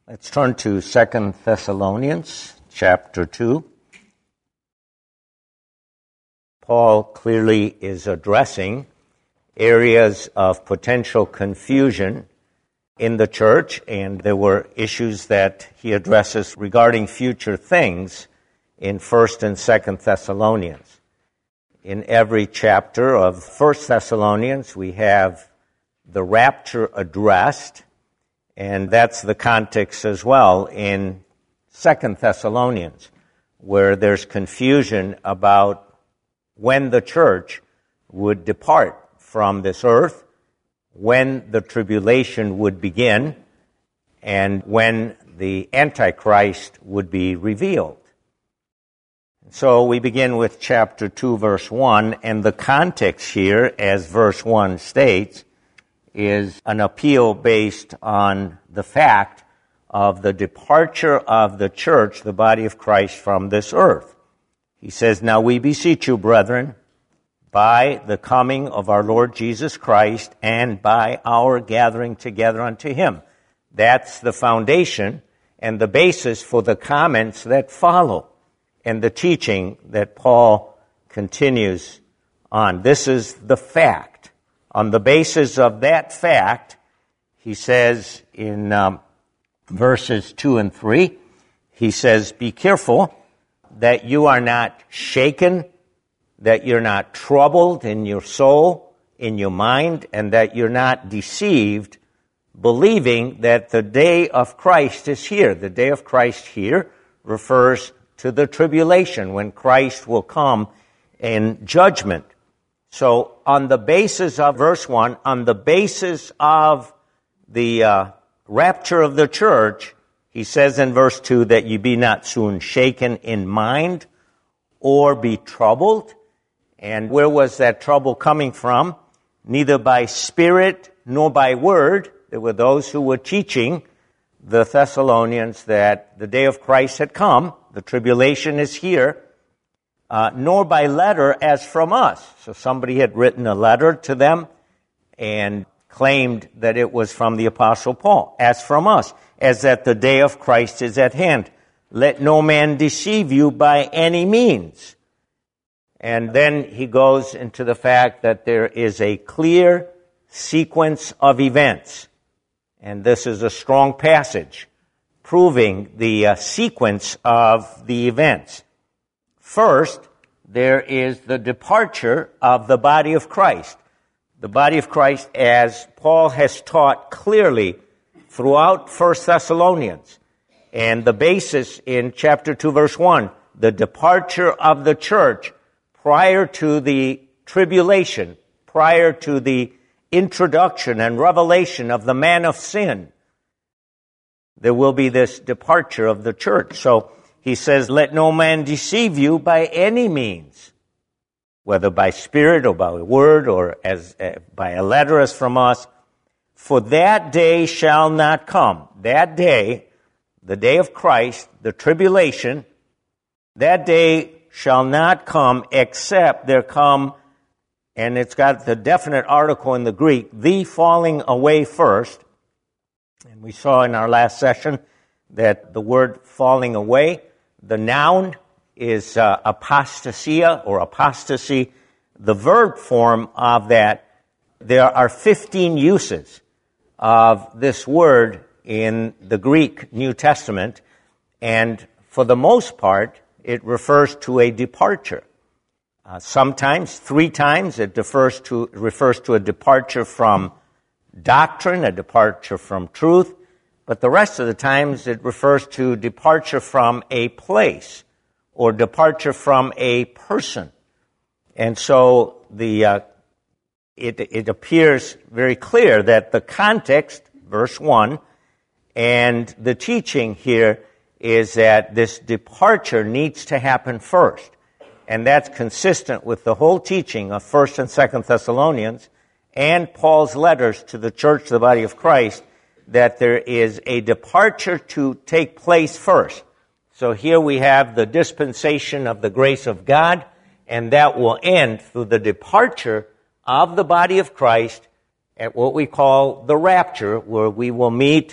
Let's turn to 2 Thessalonians chapter 2. Paul clearly is addressing areas of potential confusion in the church, and there were issues that he addresses regarding future things in 1 and 2 Thessalonians. In every chapter of 1 Thessalonians, we have the rapture addressed, and that's the context as well in 2 Thessalonians, where there's confusion about when the church would depart from this earth, when the tribulation would begin, and when the Antichrist would be revealed. So we begin with chapter 2, verse 1, and the context here, as verse 1 states, is an appeal based on the fact of the departure of the church, the body of Christ, from this earth. He says, "Now we beseech you, brethren, by the coming of our Lord Jesus Christ and by our gathering together unto him." That's the foundation and the basis for the comments that follow and the teaching that Paul continues on. This is the fact. On the basis of that fact, he says in verses 2 and 3, he says, "Be careful that you are not shaken, that you're not troubled in your soul, in your mind, and that you're not deceived, believing that the day of Christ is here." The day of Christ here refers to the tribulation, when Christ will come in judgment. So on the basis of verse 1, on the basis of the rapture of the church, he says in verse 2 that you be not soon shaken in mind or be troubled. And where was that trouble coming from? Neither by spirit nor by word. There were those who were teaching the Thessalonians that the day of Christ had come, the tribulation is here, nor by letter as from us. So somebody had written a letter to them and claimed that it was from the Apostle Paul, as from us, as that the day of Christ is at hand. Let no man deceive you by any means. And then he goes into the fact that there is a clear sequence of events. And this is a strong passage proving the sequence of the events. First, there is the departure of the body of Christ. The body of Christ, as Paul has taught clearly throughout 1 Thessalonians. And the basis in chapter 2, verse 1, the departure of the church prior to the tribulation, prior to the introduction and revelation of the man of sin. There will be this departure of the church. So he says, let no man deceive you by any means, whether by spirit or by word or as by a letter as from us. For that day shall not come. That day, the day of Christ, the tribulation, that day shall not come except there come, and it's got the definite article in the Greek, the falling away first. And we saw in our last session that the word falling away, the noun is apostasia or apostasy. The verb form of that, there are 15 uses of this word in the Greek New Testament, and for the most part, it refers to a departure. Sometimes, 3 times, it refers to a departure from doctrine, a departure from truth, but the rest of the times it refers to departure from a place or departure from a person. And so it appears very clear that the context, verse 1, and the teaching here is that this departure needs to happen first. And that's consistent with the whole teaching of 1 and 2 Thessalonians and Paul's letters to the church, the body of Christ, that there is a departure to take place first. So here we have the dispensation of the grace of God, and that will end through the departure of the body of Christ at what we call the rapture, where we will meet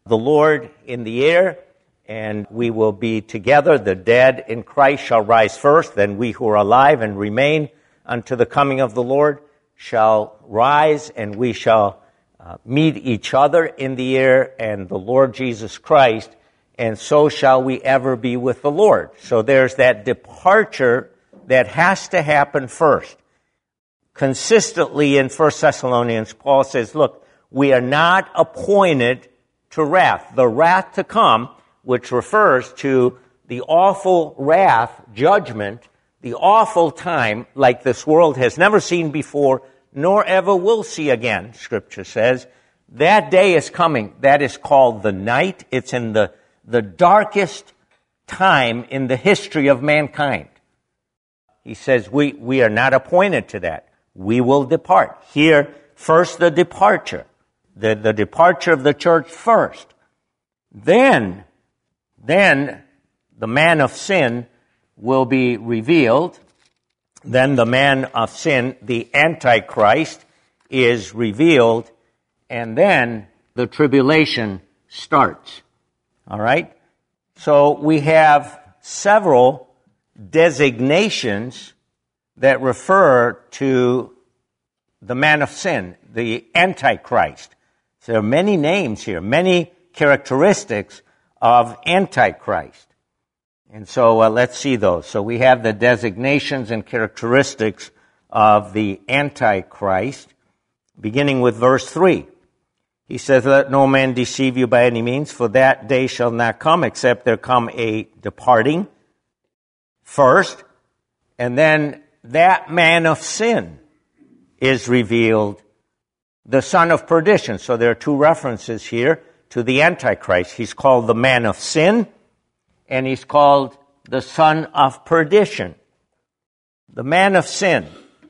the Lord in the air, and we will be together. The dead in Christ shall rise first, then we who are alive and remain unto the coming of the Lord shall rise, and we shall meet each other in the air and the Lord Jesus Christ, and so shall we ever be with the Lord. So there's that departure that has to happen first. Consistently in 1 Thessalonians, Paul says, look, we are not appointed to wrath. The wrath to come, which refers to the awful wrath, judgment, the awful time like this world has never seen before, nor ever will see again, Scripture says. That day is coming. That is called the night. It's in the darkest time in the history of mankind. He says we are not appointed to that. We will depart. Here, first the departure. The departure of the church first. Then the man of sin will be revealed. Then the man of sin, the Antichrist, is revealed. And then the tribulation starts. All right? So we have several designations that refer to the man of sin, the Antichrist. So there are many names here, many characteristics of Antichrist. And so let's see those. So we have the designations and characteristics of the Antichrist, beginning with verse 3. He says, let no man deceive you by any means, for that day shall not come, except there come a departing first, and then that man of sin is revealed, the son of perdition. So there are two references here to the Antichrist. He's called the man of sin, and he's called the son of perdition. The man of sin.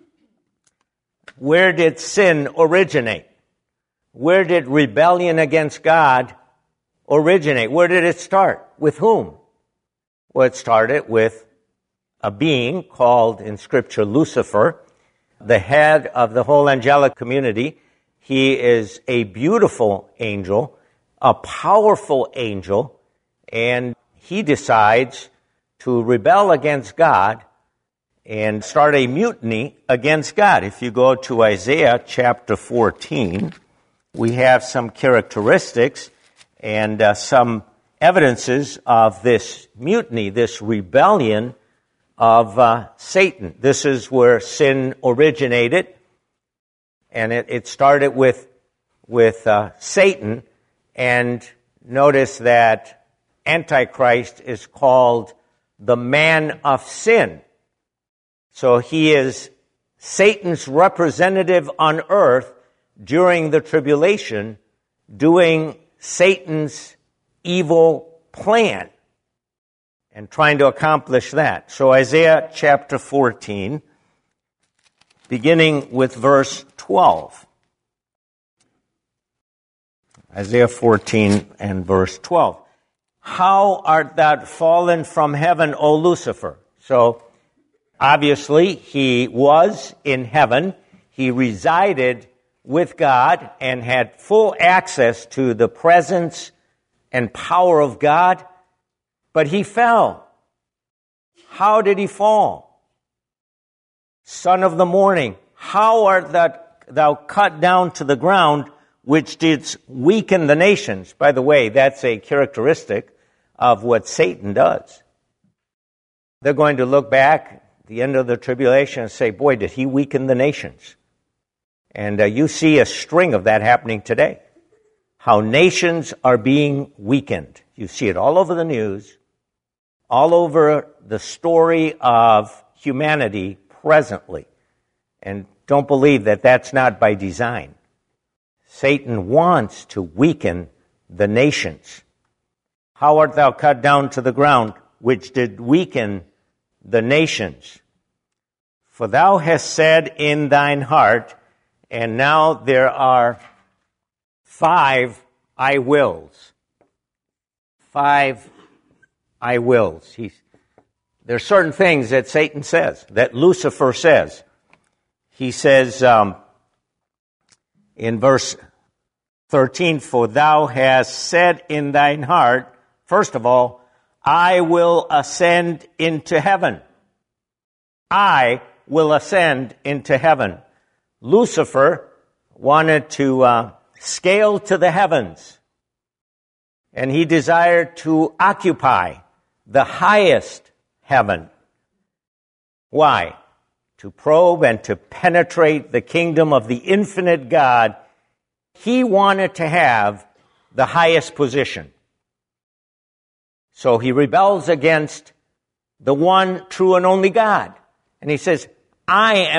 Where did sin originate? Where did rebellion against God originate? Where did it start? With whom? Well, it started with a being called in Scripture Lucifer, the head of the whole angelic community. He is a beautiful angel, a powerful angel, and he decides to rebel against God and start a mutiny against God. If you go to Isaiah chapter 14, we have some characteristics and some evidences of this mutiny, this rebellion of Satan. This is where sin originated, and it started with Satan. And notice that Antichrist is called the man of sin. So he is Satan's representative on earth during the tribulation, doing Satan's evil plan and trying to accomplish that. So Isaiah chapter 14, beginning with verse 12. Isaiah 14 and verse 12. How art thou fallen from heaven, O Lucifer? So, obviously, he was in heaven. He resided with God and had full access to the presence and power of God, but he fell. How did he fall? Son of the morning, how art thou cut down to the ground, which didst weaken the nations? By the way, that's a characteristic of what Satan does. They're going to look back at the end of the tribulation and say, boy, did he weaken the nations. And you see a string of that happening today. How nations are being weakened. You see it all over the news, all over the story of humanity presently. And don't believe that that's not by design. Satan wants to weaken the nations. How art thou cut down to the ground, which did weaken the nations? For thou hast said in thine heart, and now there are 5 I wills. 5 I wills. There are certain things that Satan says, that Lucifer says. He says in verse 13, for thou hast said in thine heart, first of all, I will ascend into heaven. I will ascend into heaven. Lucifer wanted to scale to the heavens, and he desired to occupy the highest heaven. Why? To probe and to penetrate the kingdom of the infinite God. He wanted to have the highest position. So he rebels against the one true and only God. And he says, I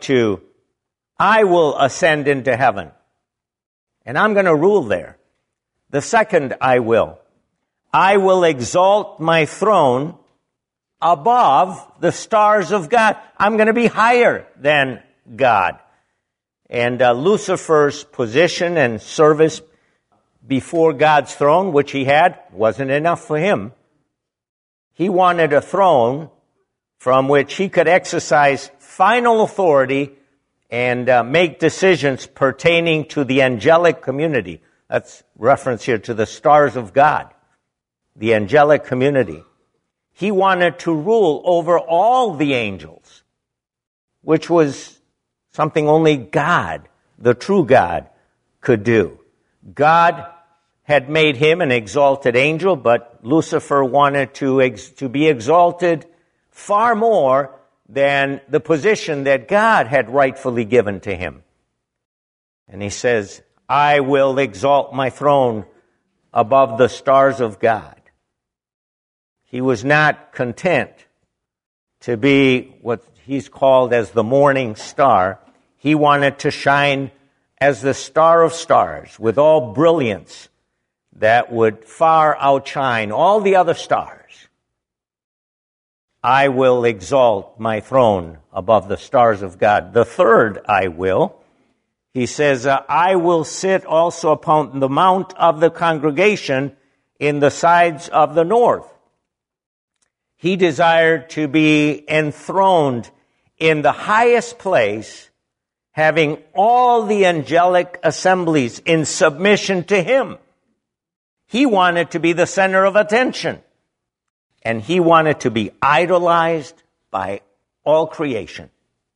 will ascend into heaven. And I'm going to rule there. The second, I will exalt my throne above the stars of God. I'm going to be higher than God. And Lucifer's position and service before God's throne, which he had, wasn't enough for him. He wanted a throne from which he could exercise final authority and make decisions pertaining to the angelic community. That's reference here to the stars of God, the angelic community. He wanted to rule over all the angels, which was something only God, the true God, could do. God had made him an exalted angel, but Lucifer wanted to be exalted far more than the position that God had rightfully given to him. And he says, I will exalt my throne above the stars of God. He was not content to be what he's called as the morning star. He wanted to shine as the star of stars with all brilliance that would far outshine all the other stars. I will exalt my throne above the stars of God. The third, I will. He says, I will sit also upon the mount of the congregation in the sides of the north. He desired to be enthroned in the highest place, having all the angelic assemblies in submission to him. He wanted to be the center of attention, and he wanted to be idolized by all creation.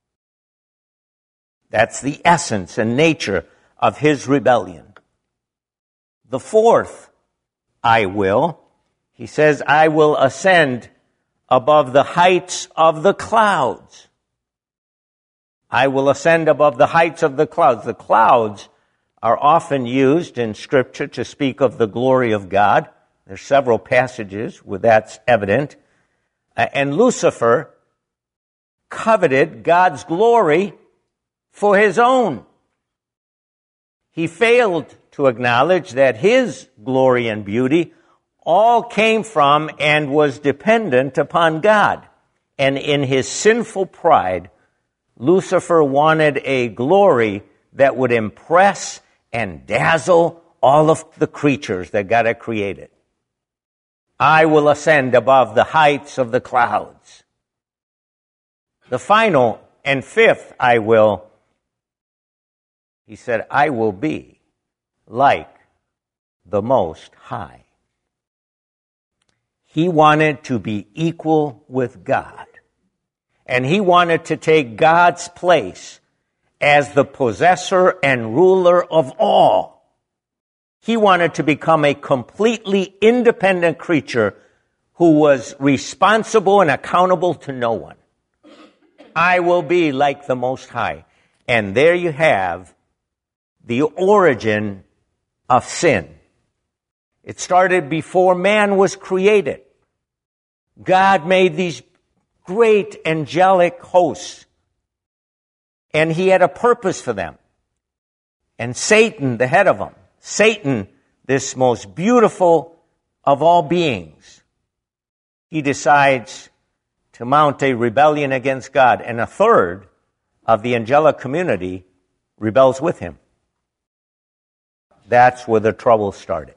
That's the essence and nature of his rebellion. The fourth, I will. He says, I will ascend above the heights of the clouds. I will ascend above the heights of the clouds. The clouds are often used in Scripture to speak of the glory of God. There's several passages where that's evident. And Lucifer coveted God's glory for his own. He failed to acknowledge that his glory and beauty all came from and was dependent upon God. And in his sinful pride, Lucifer wanted a glory that would impress and dazzle all of the creatures that God had created. I will ascend above the heights of the clouds. The final and fifth, I will. He said, I will be like the Most High. He wanted to be equal with God. And he wanted to take God's place as the possessor and ruler of all. He wanted to become a completely independent creature who was responsible and accountable to no one. I will be like the Most High. And there you have the origin of sin. It started before man was created. God made these great angelic hosts, and he had a purpose for them. And Satan, the head of them, Satan, this most beautiful of all beings, he decides to mount a rebellion against God, and a third of the angelic community rebels with him. That's where the trouble started.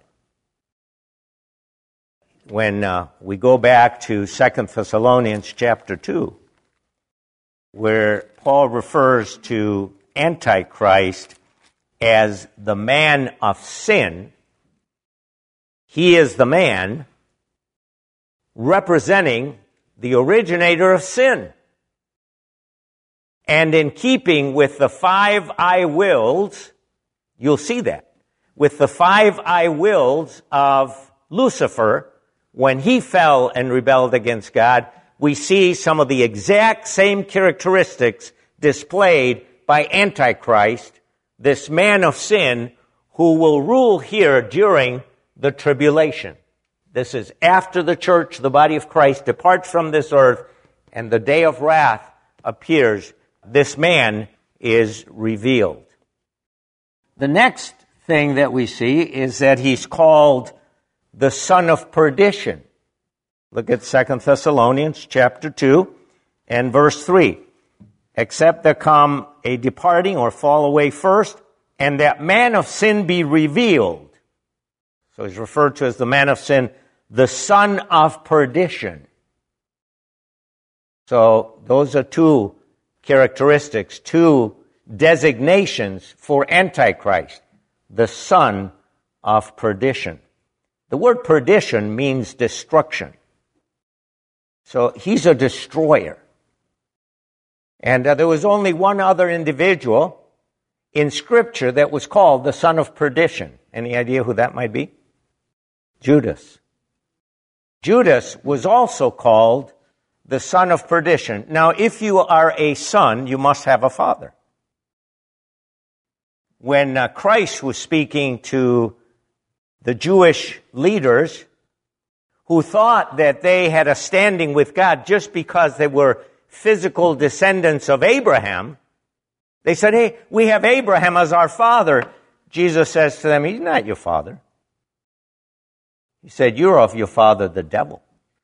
When we go back to 2 Thessalonians chapter 2, where Paul refers to Antichrist as the man of sin. He is the man representing the originator of sin. And in keeping with the 5 I wills, you'll see that, with the 5 I wills of Lucifer, when he fell and rebelled against God, we see some of the exact same characteristics displayed by Antichrist, this man of sin who will rule here during the tribulation. This is after the church, the body of Christ, departs from this earth, and the day of wrath appears. This man is revealed. The next thing that we see is that he's called the son of perdition. Look at 2 Thessalonians chapter 2 and verse 3. Except there come a departing or fall away first, and that man of sin be revealed. So he's referred to as the man of sin, the son of perdition. So those are two characteristics, two designations for Antichrist, the son of perdition. The word perdition means destruction. So he's a destroyer. And there was only one other individual in Scripture that was called the son of perdition. Any idea who that might be? Judas. Judas was also called the son of perdition. Now, if you are a son, you must have a father. When Christ was speaking to the Jewish leaders who thought that they had a standing with God just because they were physical descendants of Abraham, they said, hey, we have Abraham as our father. Jesus says to them, he's not your father. He said, you're of your father, the devil.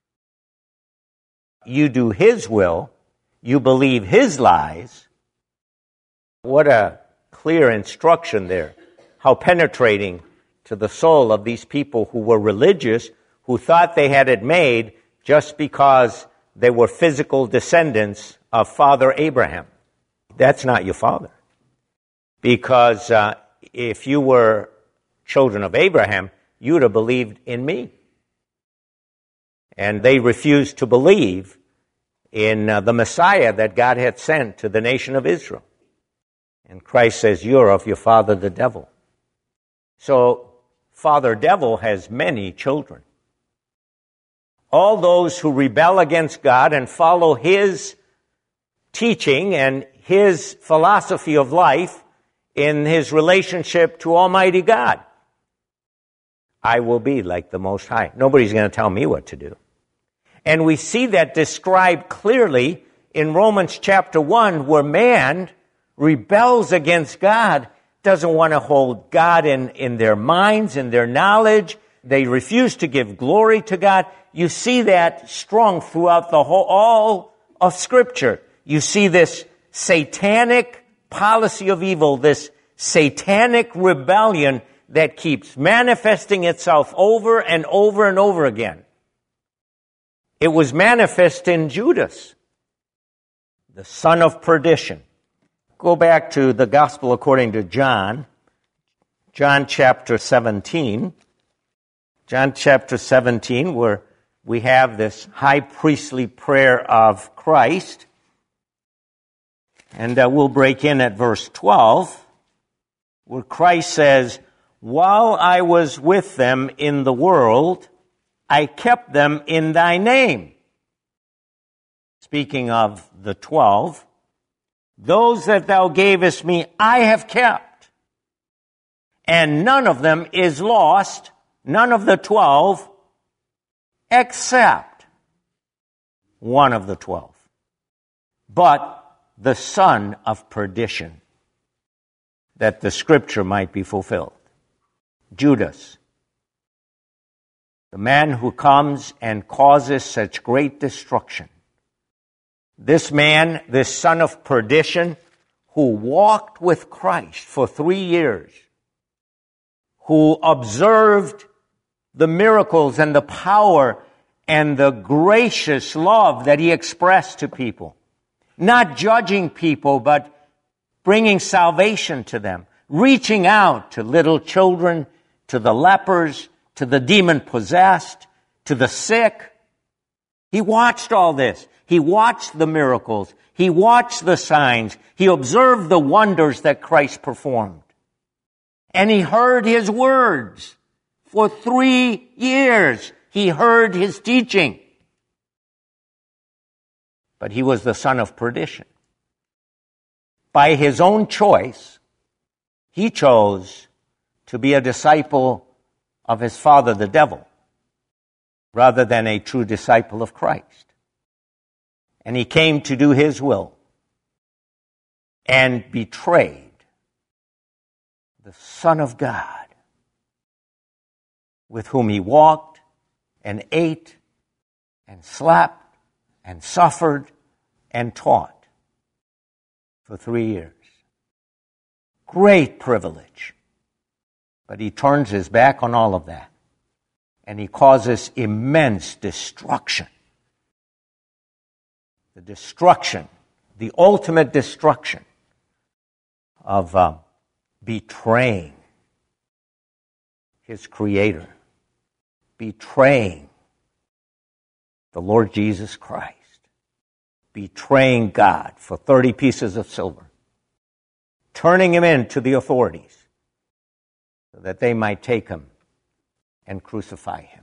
You do his will. You believe his lies. What a clear instruction there. How penetrating to the soul of these people who were religious, who thought they had it made just because they were physical descendants of Father Abraham. That's not your father. Because if you were children of Abraham, you would have believed in me. And they refused to believe in the Messiah that God had sent to the nation of Israel. And Christ says, you're of your father the devil. So, Father Devil has many children. All those who rebel against God and follow his teaching and his philosophy of life in his relationship to Almighty God. I will be like the Most High. Nobody's going to tell me what to do. And we see that described clearly in Romans chapter 1, where man rebels against God, doesn't want to hold God in their minds, in their knowledge. They refuse to give glory to God. You see that strong throughout the whole, all of Scripture. You see this satanic policy of evil, this satanic rebellion that keeps manifesting itself over and over and over again. It was manifest in Judas, the son of perdition. Go back to the Gospel according to John, John chapter 17. John chapter 17, where we have this high priestly prayer of Christ. And we'll break in at verse 12, where Christ says, while I was with them in the world, I kept them in thy name. Speaking of the 12, those that thou gavest me, I have kept. And none of them is lost, none of the 12, except one of the 12. But the son of perdition, that the scripture might be fulfilled. Judas, the man who comes and causes such great destruction. This man, this son of perdition, who walked with Christ for 3 years, who observed the miracles and the power and the gracious love that he expressed to people, not judging people, but bringing salvation to them, reaching out to little children, to the lepers, to the demon-possessed, to the sick. He watched all this. He watched the miracles. He watched the signs. He observed the wonders that Christ performed. And he heard his words. For 3 years, he heard his teaching. But he was the son of perdition. By his own choice, he chose to be a disciple of his father, the devil, rather than a true disciple of Christ. And he came to do his will and betrayed the Son of God, with whom he walked and ate and slept and suffered and taught for 3 years. Great privilege. But he turns his back on all of that, and he causes immense destruction. The destruction, the ultimate destruction of betraying his Creator, betraying the Lord Jesus Christ, betraying God for 30 pieces of silver, turning him in to the authorities so that they might take him and crucify him.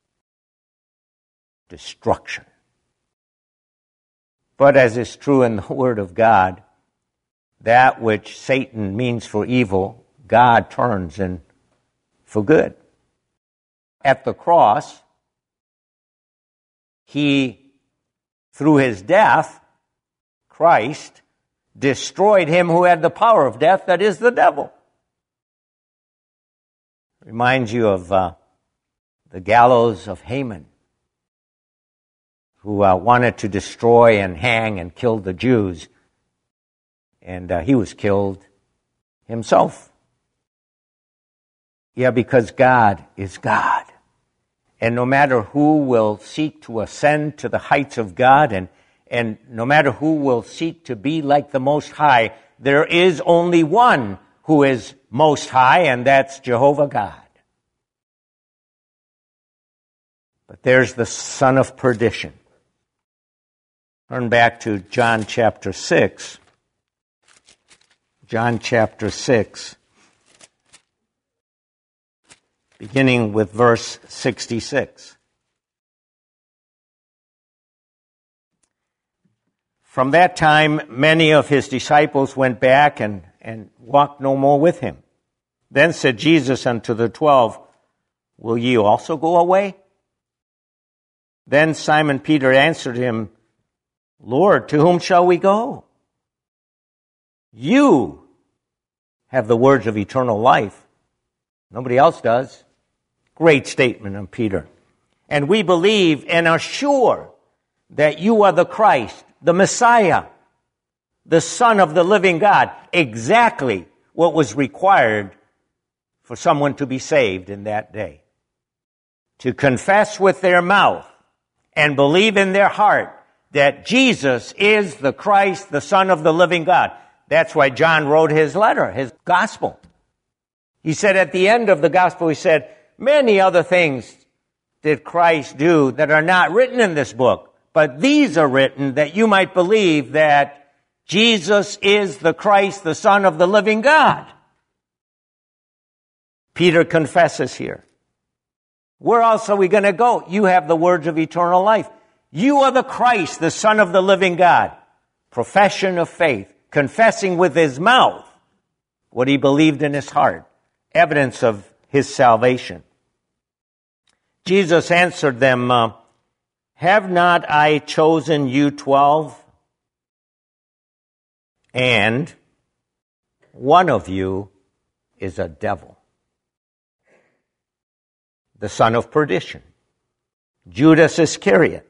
Destruction. But as is true in the Word of God, that which Satan means for evil, God turns in for good. At the cross, he, through his death, Christ, destroyed him who had the power of death, that is, the devil. Reminds you of the gallows of Haman, who wanted to destroy and hang and kill the Jews. And he was killed himself. Yeah, because God is God. And no matter who will seek to ascend to the heights of God, and no matter who will seek to be like the Most High, there is only one who is Most High, and that's Jehovah God. But there's the son of perdition. Turn back to John chapter 6. John chapter 6, beginning with verse 66. From that time, many of his disciples went back and walked no more with him. Then said Jesus unto the 12, Will ye also go away? Then Simon Peter answered him, Lord, to whom shall we go? You have the words of eternal life. Nobody else does. Great statement of Peter. And we believe and are sure that you are the Christ, the Messiah, the Son of the living God. Exactly what was required for someone to be saved in that day. To confess with their mouth and believe in their heart that Jesus is the Christ, the Son of the living God. That's why John wrote his letter, his gospel. He said at the end of the gospel, he said, many other things did Christ do that are not written in this book, but these are written that you might believe that Jesus is the Christ, the Son of the living God. Peter confesses here. Where else are we going to go? You have the words of eternal life. You are the Christ, the Son of the living God. Profession of faith, confessing with his mouth what he believed in his heart. Evidence of his salvation. Jesus answered them, Have not I chosen you 12? And one of you is a devil. The son of perdition. Judas Iscariot.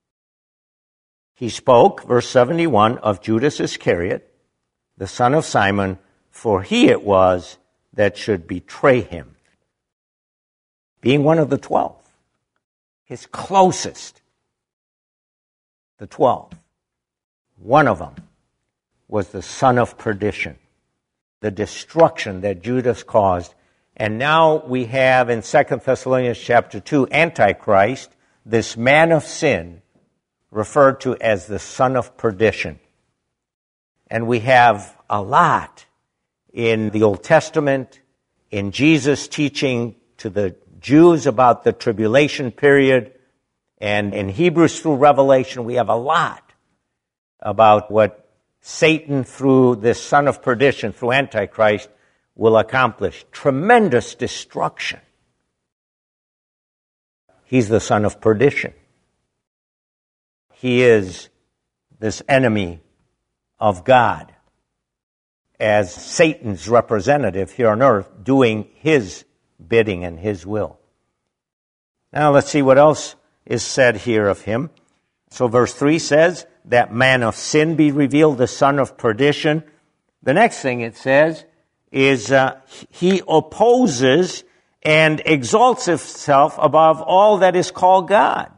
He spoke, verse 71, of Judas Iscariot, the son of Simon, for he it was that should betray him. Being one of the 12. His closest. The 12. One of them was the son of perdition. the destruction that Judas caused. And now we have in 2 Thessalonians chapter 2, Antichrist, this man of sin, referred to as the son of perdition. And we have a lot in the Old Testament, in Jesus teaching to the Jews about the tribulation period, and in Hebrews through Revelation, we have a lot about what Satan, through this son of perdition, through Antichrist, will accomplish. Tremendous destruction. He's the son of perdition. He is this enemy of God as Satan's representative here on earth, doing his bidding and his will. Now let's see what else is said here of him. So verse 3 says, that man of sin be revealed, the son of perdition. The next thing it says is he opposes and exalts himself above all that is called God.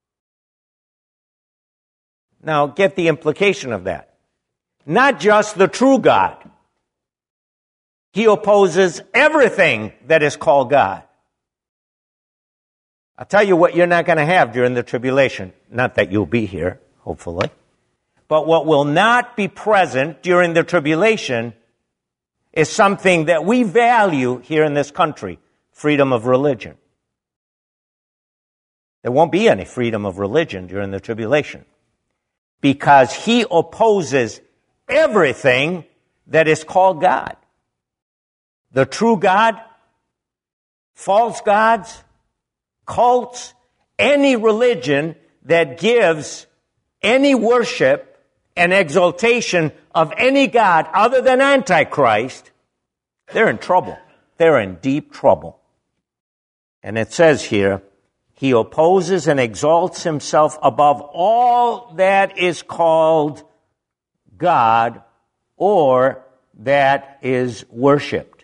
Now get the implication of that. Not just the true God. He opposes everything that is called God. I'll tell you what you're not going to have during the tribulation. Not that you'll be here, hopefully. But what will not be present during the tribulation is something that we value here in this country, freedom of religion. There won't be any freedom of religion during the tribulation because he opposes everything that is called God. The true God, false gods, cults, any religion that gives any worship and exaltation of any god other than Antichrist, they're in trouble. They're in deep trouble. And it says here, he opposes and exalts himself above all that is called God or that is worshipped.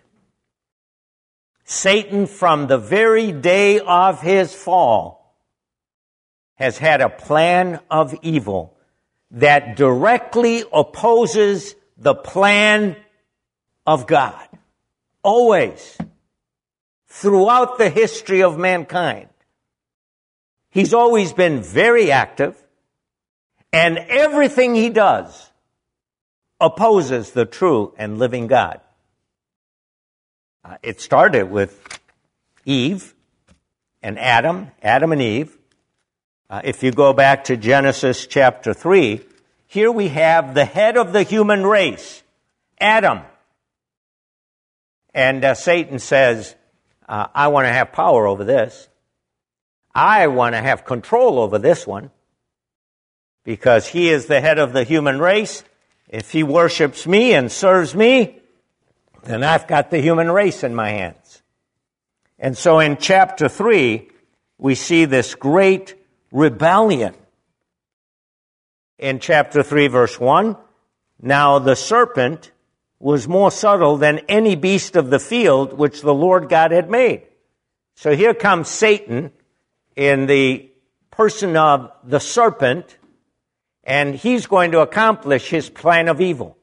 Satan, from the very day of his fall, has had a plan of evil that directly opposes the plan of God. Always. Throughout the history of mankind. He's always been very active, and everything he does opposes the true and living God. It started with Eve and Adam and Eve. If you go back to Genesis chapter 3, here we have the head of the human race, Adam. And Satan says, I want to have power over this. I want to have control over this one because he is the head of the human race. If he worships me and serves me, then I've got the human race in my hands. And so in chapter 3, we see this great rebellion. In chapter 3, verse 1, now the serpent was more subtle than any beast of the field which the Lord God had made. So here comes Satan in the person of the serpent, and he's going to accomplish his plan of evil.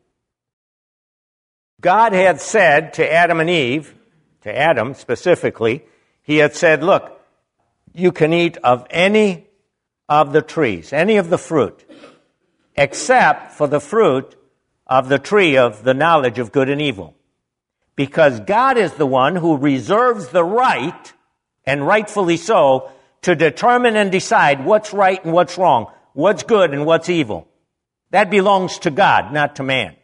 God had said to Adam and Eve, to Adam specifically, he had said, look, you can eat of any of the trees, any of the fruit, except for the fruit of the tree of the knowledge of good and evil. Because God is the one who reserves the right, and rightfully so, to determine and decide what's right and what's wrong, what's good and what's evil. That belongs to God, not to man.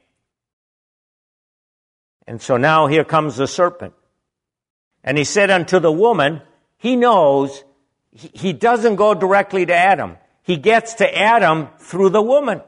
And so now here comes the serpent. And he said unto the woman, he knows he doesn't go directly to Adam. He gets to Adam through the woman.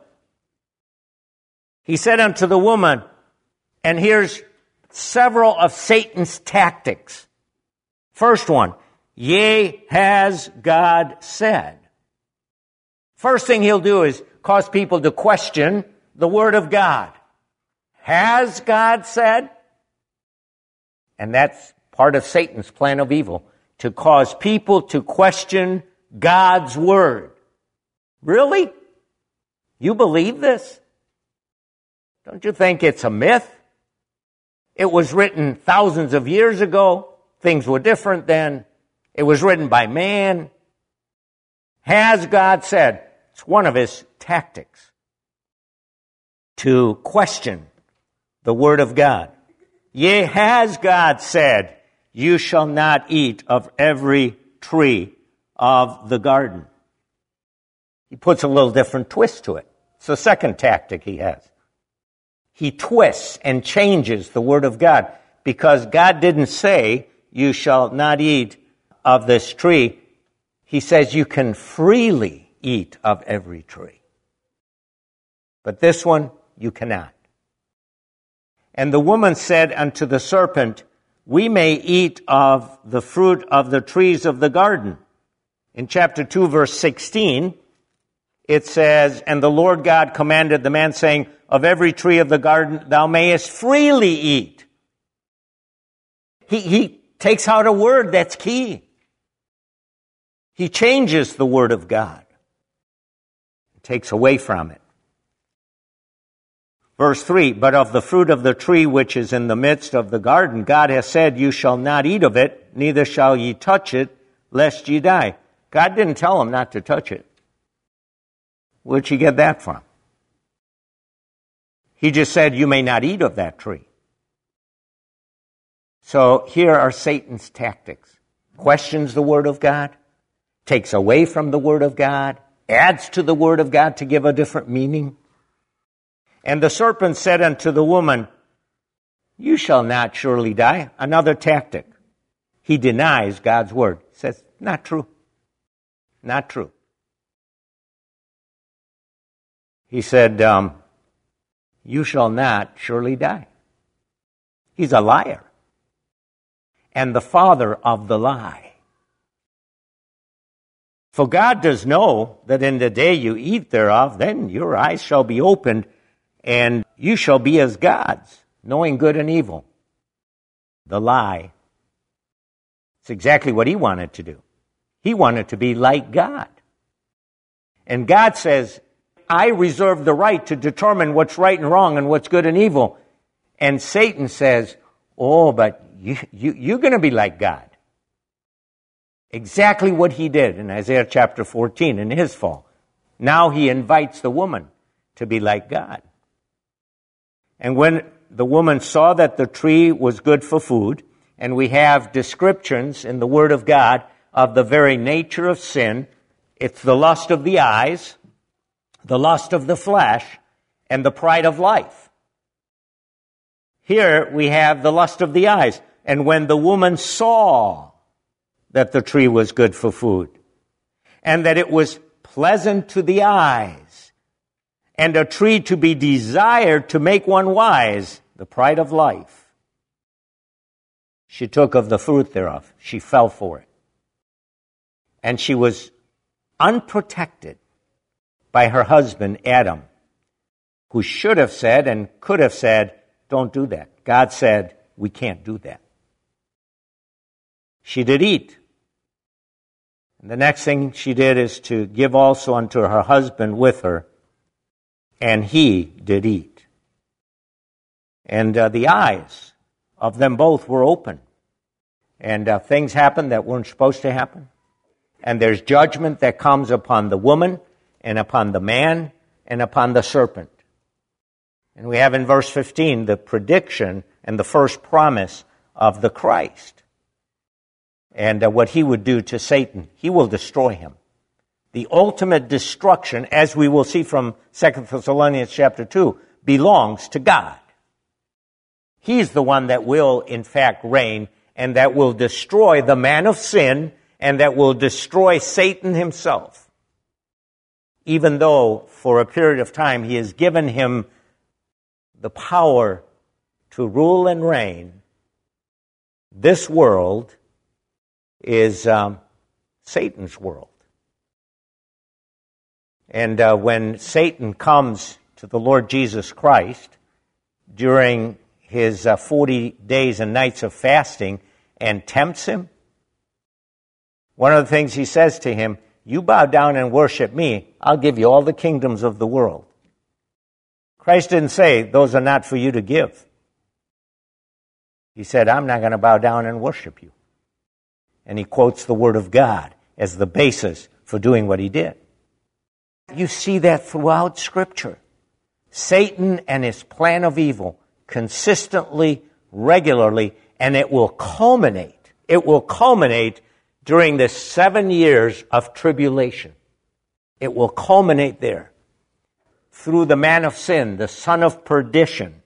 He said unto the woman, and here's several of Satan's tactics. First one, yea, has God said. First thing he'll do is cause people to question the word of God. Has God said? And that's part of Satan's plan of evil, to cause people to question God's word. Really? You believe this? Don't you think it's a myth? It was written thousands of years ago. Things were different then. It was written by man. Has God said? It's one of his tactics to question the Word of God. Yea, has God said, you shall not eat of every tree of the garden? He puts a little different twist to it. It's the second tactic he has. He twists and changes the Word of God because God didn't say, you shall not eat of this tree. He says you can freely eat of every tree. But this one, you cannot. And the woman said unto the serpent, we may eat of the fruit of the trees of the garden. In chapter 2, verse 16, it says, and the Lord God commanded the man, saying, of every tree of the garden thou mayest freely eat. He takes out a word that's key. He changes the Word of God. Takes away from it. Verse 3, but of the fruit of the tree which is in the midst of the garden, God has said, you shall not eat of it, neither shall ye touch it, lest ye die. God didn't tell him not to touch it. Where'd you get that from? He just said, you may not eat of that tree. So here are Satan's tactics. Questions the Word of God, takes away from the Word of God, adds to the Word of God to give a different meaning. And the serpent said unto the woman, you shall not surely die. Another tactic. He denies God's Word. He says, not true. Not true. He said, you shall not surely die. He's a liar. And the father of the lie. For God does know that in the day you eat thereof, then your eyes shall be opened, and you shall be as gods, knowing good and evil. The lie. It's exactly what he wanted to do. He wanted to be like God. And God says, I reserve the right to determine what's right and wrong and what's good and evil. And Satan says, oh, but you're going to be like God. Exactly what he did in Isaiah chapter 14 in his fall. Now he invites the woman to be like God. And when the woman saw that the tree was good for food, and we have descriptions in the Word of God of the very nature of sin, it's the lust of the eyes, the lust of the flesh, and the pride of life. Here we have the lust of the eyes. And when the woman saw that the tree was good for food, and that it was pleasant to the eyes, and a tree to be desired to make one wise, the pride of life, she took of the fruit thereof. She fell for it. And she was unprotected by her husband, Adam, who should have said and could have said, don't do that. God said, we can't do that. She did eat. And the next thing she did is to give also unto her husband with her, and he did eat. And the eyes of them both were open. And things happened that weren't supposed to happen. And there's judgment that comes upon the woman, and upon the man, and upon the serpent. And we have in verse 15 the prediction and the first promise of the Christ. And what he would do to Satan. He will destroy him. The ultimate destruction, as we will see from 2 Thessalonians chapter 2, belongs to God. He's the one that will, in fact, reign, and that will destroy the man of sin, and that will destroy Satan himself. Even though, for a period of time, he has given him the power to rule and reign, this world is Satan's world. And when Satan comes to the Lord Jesus Christ during his 40 days and nights of fasting and tempts him, one of the things he says to him, you bow down and worship me, I'll give you all the kingdoms of the world. Christ didn't say those are not for you to give. He said, I'm not going to bow down and worship you. And he quotes the Word of God as the basis for doing what he did. You see that throughout Scripture. Satan and his plan of evil consistently, regularly, and it will culminate. It will culminate during the 7 years of tribulation. It will culminate there. Through the man of sin, the son of perdition.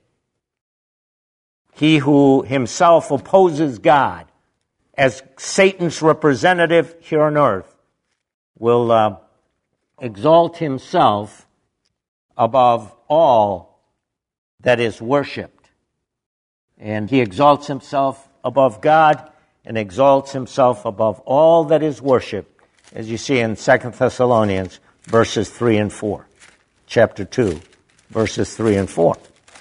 He who himself opposes God as Satan's representative here on earth will exalt himself above all that is worshipped. And he exalts himself above God and exalts himself above all that is worshipped, as you see in 2 Thessalonians verses 3 and 4. Chapter 2, verses 3 and 4.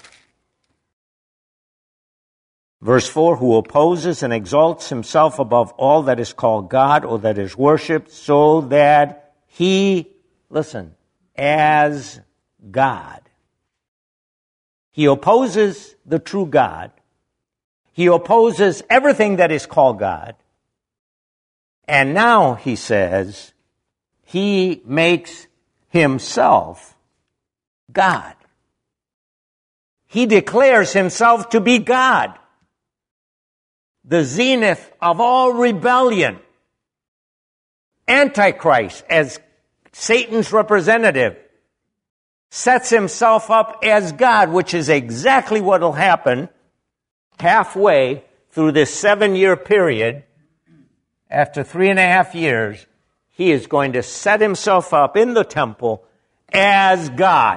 Verse 4, who opposes and exalts himself above all that is called God or that is worshipped, so that he, listen, as God. He opposes the true God. He opposes everything that is called God. And now, he says, he makes himself God. He declares himself to be God. The zenith of all rebellion. Antichrist, as Satan's representative, sets himself up as God, which is exactly what will happen halfway through this 7-year period. After 3.5 years, he is going to set himself up in the temple as God.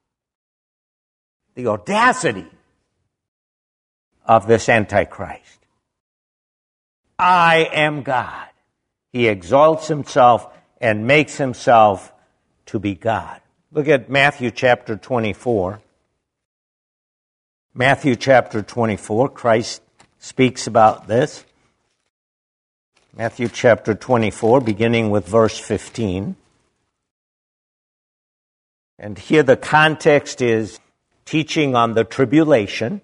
The audacity of this Antichrist. I am God. He exalts himself and makes himself to be God. Look at Matthew chapter 24. Matthew chapter 24, Christ speaks about this. Matthew chapter 24, beginning with verse 15. And here the context is teaching on the tribulation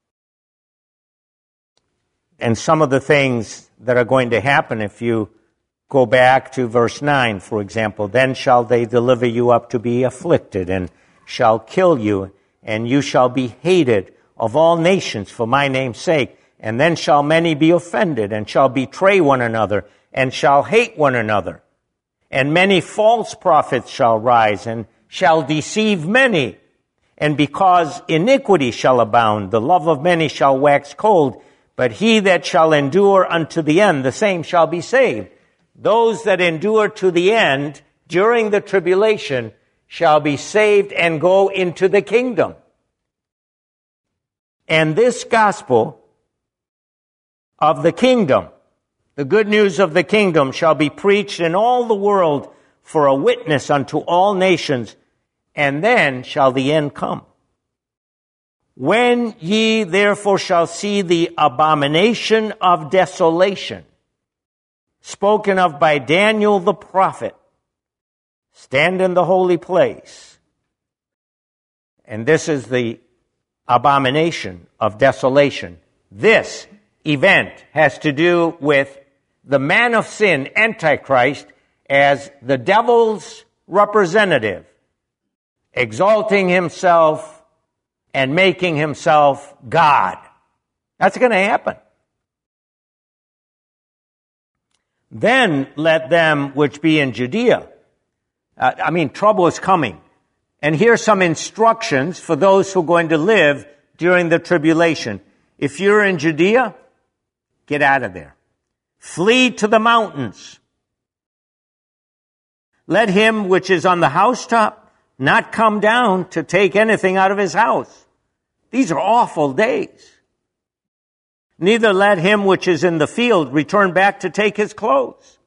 and some of the things that are going to happen if you go back to verse 9, for example. Then shall they deliver you up to be afflicted, and shall kill you, and you shall be hated of all nations for my name's sake. And then shall many be offended, and shall betray one another, and shall hate one another. And many false prophets shall rise, and shall deceive many. And because iniquity shall abound, the love of many shall wax cold. But he that shall endure unto the end, the same shall be saved. Those that endure to the end during the tribulation shall be saved and go into the kingdom. And this gospel of the kingdom, the good news of the kingdom, shall be preached in all the world for a witness unto all nations, and then shall the end come. When ye therefore shall see the abomination of desolation, spoken of by Daniel the prophet, stand in the holy place. And this is the abomination of desolation. This event has to do with the man of sin, Antichrist, as the devil's representative, exalting himself and making himself God. That's going to happen. Then let them which be in Judea. Trouble is coming. And here's some instructions for those who are going to live during the tribulation. If you're in Judea, get out of there. Flee to the mountains. Let him which is on the housetop not come down to take anything out of his house. These are awful days. Neither let him which is in the field return back to take his clothes.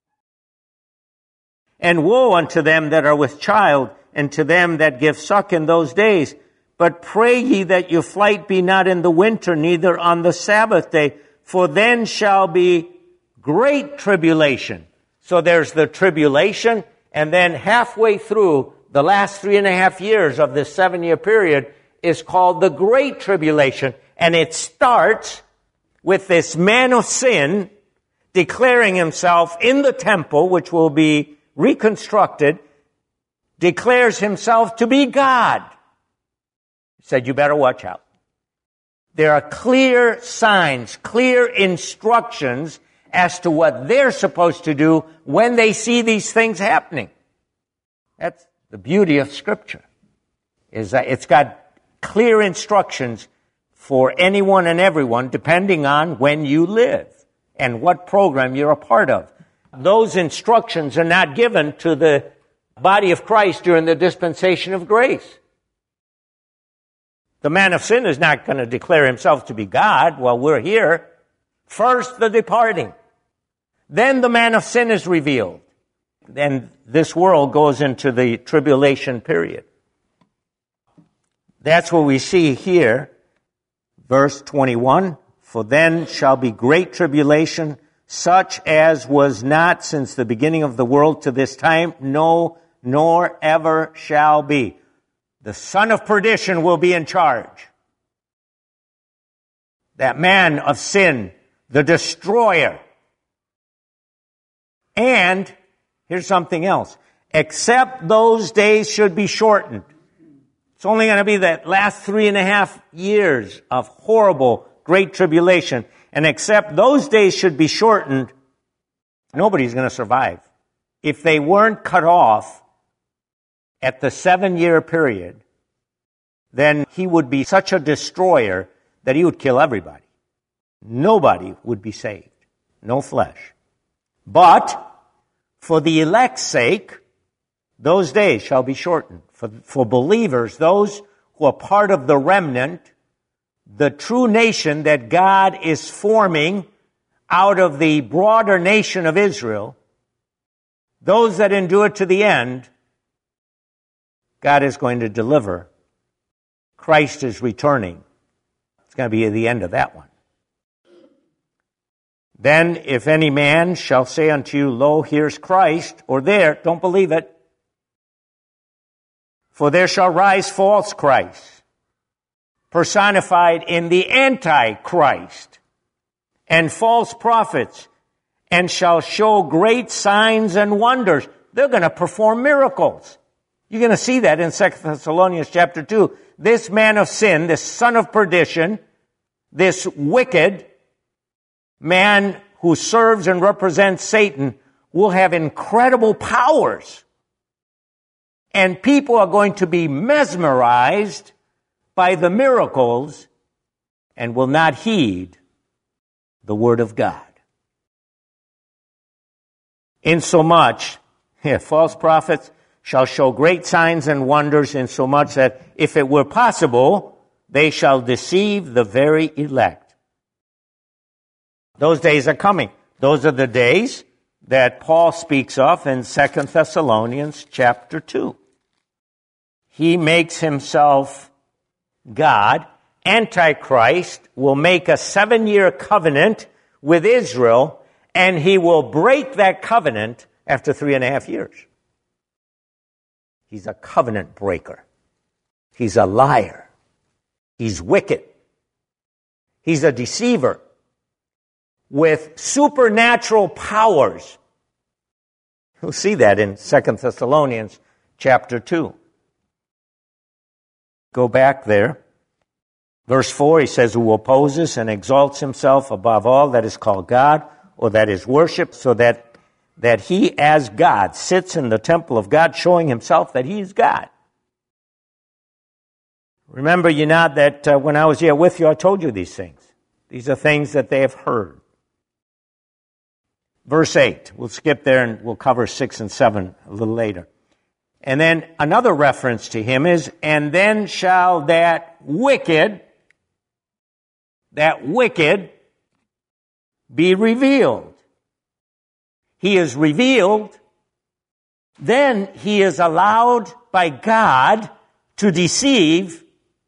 And woe unto them that are with child, and to them that give suck in those days. But pray ye that your flight be not in the winter, neither on the Sabbath day, for then shall be great tribulation. So there's the tribulation, and then halfway through the last 3.5 years of this 7-year period is called the Great Tribulation, and it starts with this man of sin declaring himself in the temple, which will be reconstructed, declares himself to be God. He said, you better watch out. There are clear signs, clear instructions as to what they're supposed to do when they see these things happening. That's the beauty of Scripture, is that it's got clear instructions for anyone and everyone, depending on when you live and what program you're a part of. Those instructions are not given to the body of Christ during the dispensation of grace. The man of sin is not going to declare himself to be God while we're here. First, the departing. Then the man of sin is revealed. Then this world goes into the tribulation period. That's what we see here. Verse 21, for then shall be great tribulation, such as was not since the beginning of the world to this time, no, nor ever shall be. The son of perdition will be in charge. That man of sin, the destroyer. And, here's something else, except those days should be shortened. It's only going to be that last 3.5 years of horrible, great tribulation. And except those days should be shortened, nobody's going to survive. If they weren't cut off at the 7-year period, then he would be such a destroyer that he would kill everybody. Nobody would be saved. No flesh. But for the elect's sake, those days shall be shortened. For believers, those who are part of the remnant, the true nation that God is forming out of the broader nation of Israel, those that endure to the end, God is going to deliver. Christ is returning. It's going to be at the end of that one. Then, if any man shall say unto you, lo, here's Christ, or there, don't believe it. For there shall rise false Christs, personified in the Antichrist, and false prophets, and shall show great signs and wonders. They're going to perform miracles. You're going to see that in 2 Thessalonians chapter 2. This man of sin, this son of perdition, this wicked man who serves and represents Satan, will have incredible powers. And people are going to be mesmerized by the miracles and will not heed the word of God. Insomuch, false prophets shall show great signs and wonders, insomuch that if it were possible, they shall deceive the very elect. Those days are coming. Those are the days that Paul speaks of in 2 Thessalonians chapter 2. He makes himself God. Antichrist will make a 7-year covenant with Israel, and he will break that covenant after 3.5 years. He's a covenant breaker. He's a liar. He's wicked. He's a deceiver with supernatural powers. You'll see that in 2 Thessalonians chapter 2. Go back there. Verse 4, he says, who opposes and exalts himself above all that is called God or that is worshipped, so that he as God sits in the temple of God, showing himself that he is God. Remember, you know, that when I was here with you, I told you these things. These are things that they have heard. Verse 8, we'll skip there and we'll cover 6 and 7 a little later. And then another reference to him is, and then shall that wicked be revealed. He is revealed, then he is allowed by God to deceive,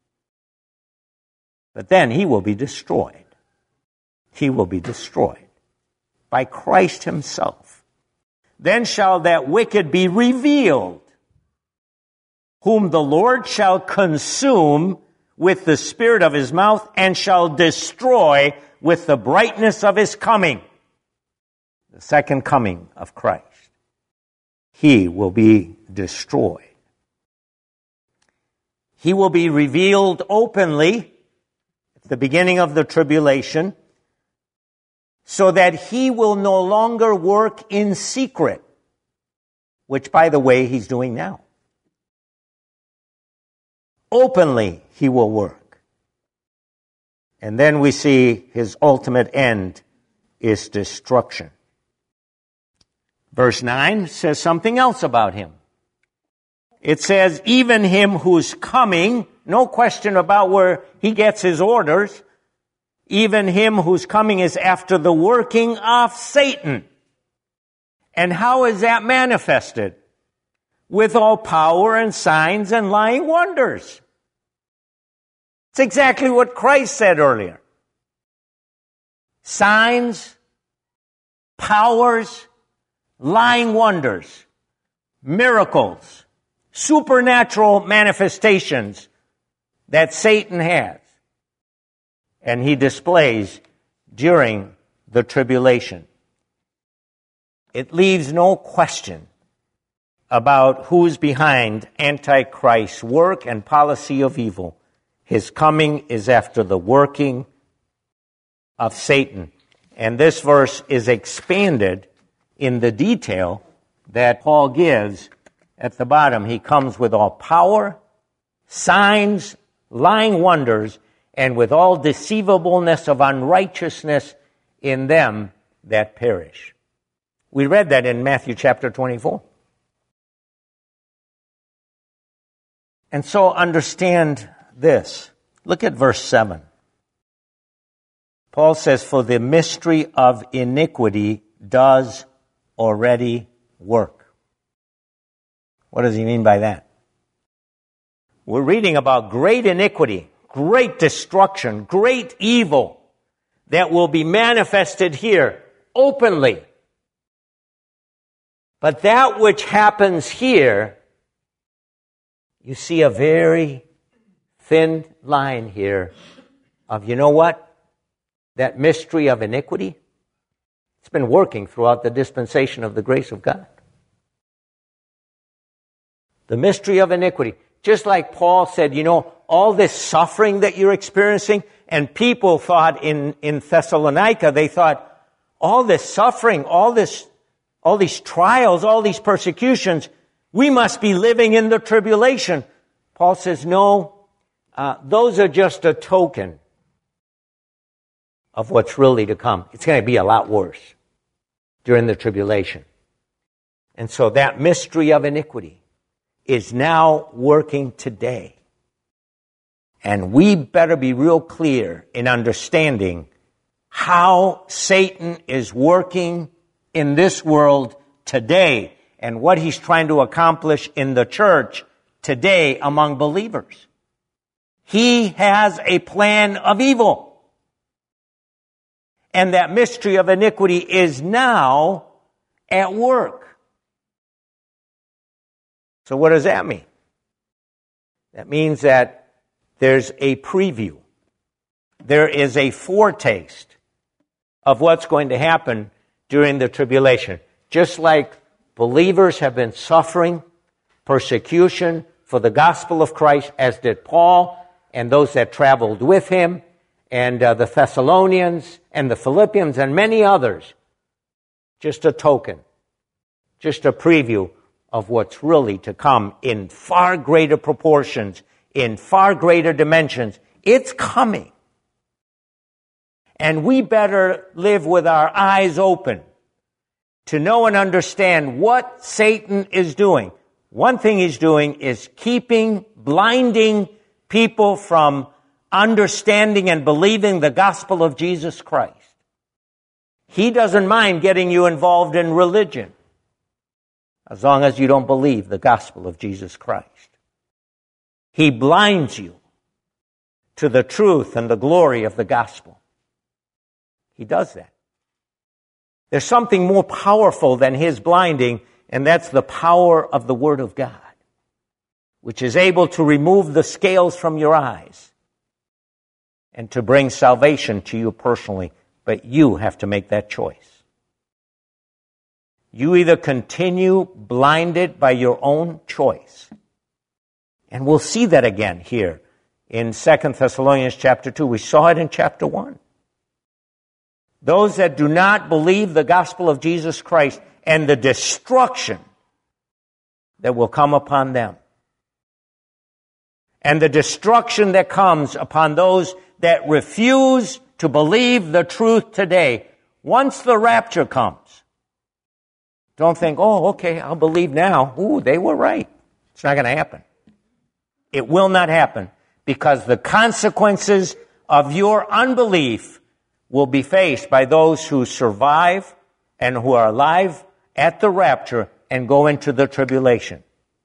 but then he will be destroyed. He will be destroyed by Christ himself. Then shall that wicked be revealed, whom the Lord shall consume with the spirit of his mouth, and shall destroy with the brightness of his coming, the second coming of Christ. He will be destroyed. He will be revealed openly at the beginning of the tribulation, so that he will no longer work in secret, which, by the way, he's doing now. Openly he will work. And then we see his ultimate end is destruction. Verse 9 says something else about him. It says, even him who's coming, no question about where he gets his orders, even him whose coming is after the working of Satan. And how is that manifested? With all power and signs and lying wonders. It's exactly what Christ said earlier. Signs, powers, lying wonders, miracles, supernatural manifestations that Satan has. And he displays during the tribulation. It leaves no question about who's behind Antichrist's work and policy of evil. His coming is after the working of Satan. And this verse is expanded in the detail that Paul gives at the bottom. He comes with all power, signs, lying wonders, and with all deceivableness of unrighteousness in them that perish. We read that in Matthew chapter 24. And so understand this. Look at verse 7. Paul says, for the mystery of iniquity does already work. What does he mean by that? We're reading about great iniquity, great destruction, great evil that will be manifested here openly. But that which happens here, you see a very thin line here of, you know what? That mystery of iniquity, it's been working throughout the dispensation of the grace of God. The mystery of iniquity. Just like Paul said, you know, all this suffering that you're experiencing, and people thought in Thessalonica, they thought, all this suffering, all these trials, all these persecutions, we must be living in the tribulation. Paul says, no, those are just a token of what's really to come. It's going to be a lot worse during the tribulation. And so that mystery of iniquity is now working today. And we better be real clear in understanding how Satan is working in this world today and what he's trying to accomplish in the church today among believers. He has a plan of evil. And that mystery of iniquity is now at work. So what does that mean? That means that there's a preview. There is a foretaste of what's going to happen during the tribulation. Just like believers have been suffering persecution for the gospel of Christ, as did Paul and those that traveled with him, and the Thessalonians and the Philippians and many others. Just a token, just a preview of what's really to come in far greater proportions, in far greater dimensions. It's coming. And we better live with our eyes open to know and understand what Satan is doing. One thing he's doing is blinding people from understanding and believing the gospel of Jesus Christ. He doesn't mind getting you involved in religion, as long as you don't believe the gospel of Jesus Christ. He blinds you to the truth and the glory of the gospel. He does that. There's something more powerful than his blinding, and that's the power of the Word of God, which is able to remove the scales from your eyes and to bring salvation to you personally, but you have to make that choice. You either continue blinded by your own choice, and we'll see that again here in 2 Thessalonians chapter 2. We saw it in chapter 1. Those that do not believe the gospel of Jesus Christ and the destruction that will come upon them. And the destruction that comes upon those that refuse to believe the truth today. Once the rapture comes, don't think, oh, okay, I'll believe now. Ooh, they were right. It's not going to happen. It will not happen because the consequences of your unbelief will be faced by those who survive and who are alive at the rapture and go into the tribulation.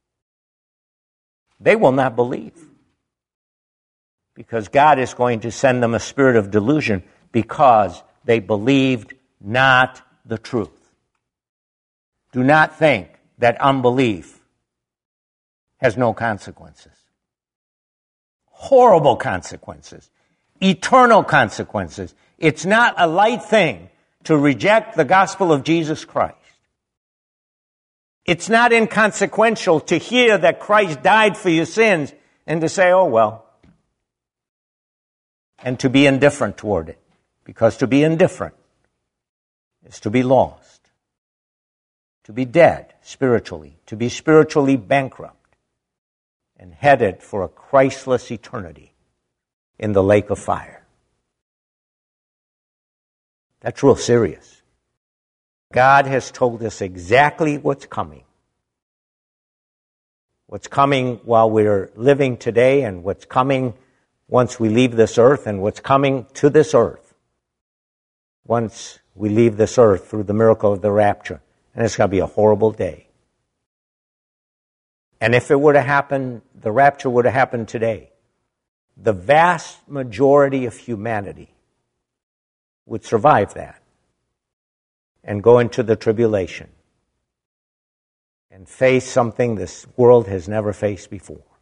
They will not believe because God is going to send them a spirit of delusion because they believed not the truth. Do not think that unbelief has no consequences. Horrible consequences. Eternal consequences. It's not a light thing to reject the gospel of Jesus Christ. It's not inconsequential to hear that Christ died for your sins and to say, oh, well, and to be indifferent toward it. Because to be indifferent is to be lost, to be dead spiritually, to be spiritually bankrupt and headed for a Christless eternity in the lake of fire. That's real serious. God has told us exactly what's coming. What's coming while we're living today and what's coming once we leave this earth and what's coming to this earth once we leave this earth through the miracle of the rapture. And it's going to be a horrible day. And if it were to happen, the rapture were to happen today, the vast majority of humanity would survive that and go into the tribulation and face something this world has never faced before.